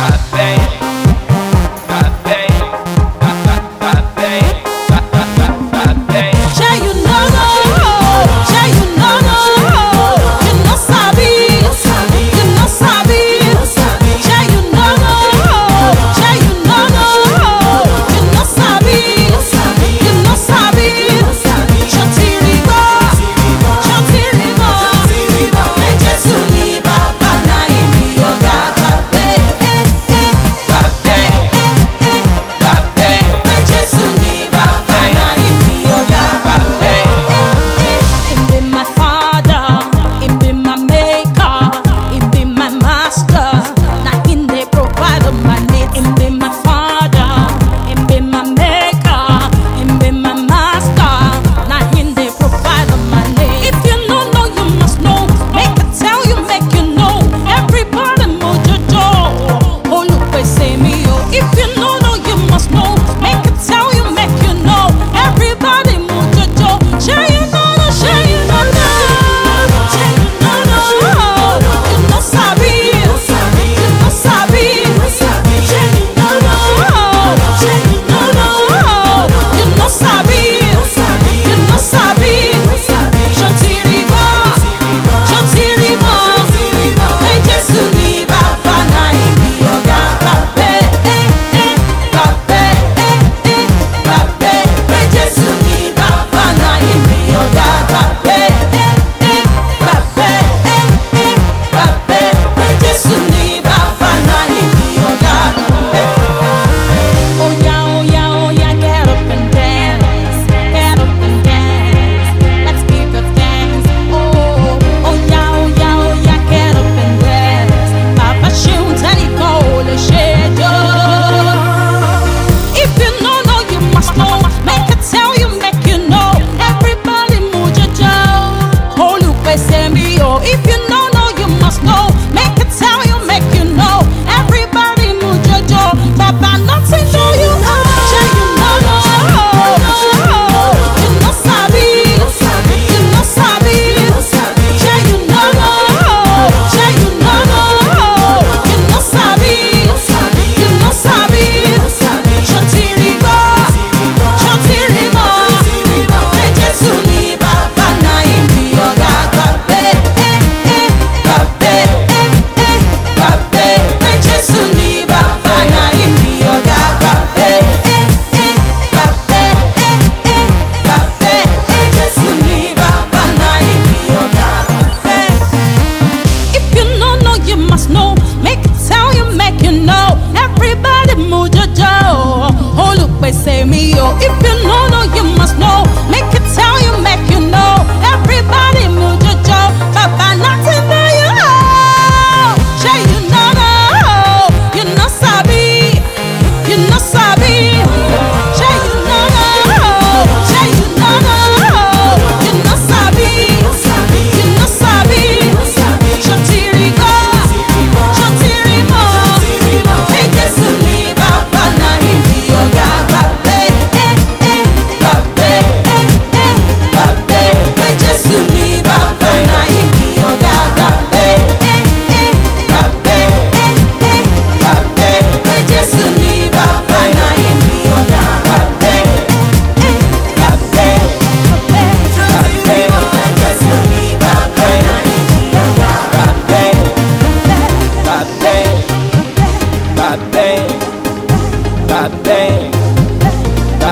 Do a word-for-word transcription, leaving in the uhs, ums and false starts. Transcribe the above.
say me, oh. If you know, no, you must know. Make it tell you, make you know. Everybody move your jaw, Papa, nothing there you know. Say you know, no, you know sabi, you know sabi. Say you know, no, say you know, no, you know sabi, you know sabi. Shantiri go, shantiri mo. Hey, just leave Papa na hindi yoga. Bad bang, bad bang.